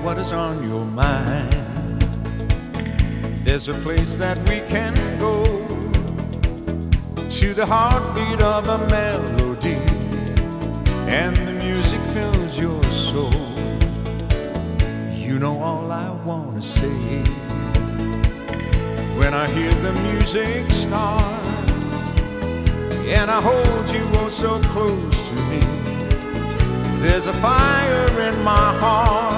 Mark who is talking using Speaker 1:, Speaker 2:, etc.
Speaker 1: what is on your mind. There's a place that we can go, to the heartbeat of a melody, and the music fills your soul. You know all I wanna say when I hear the music start, and I hold you oh so close to me. There's a fire in my heart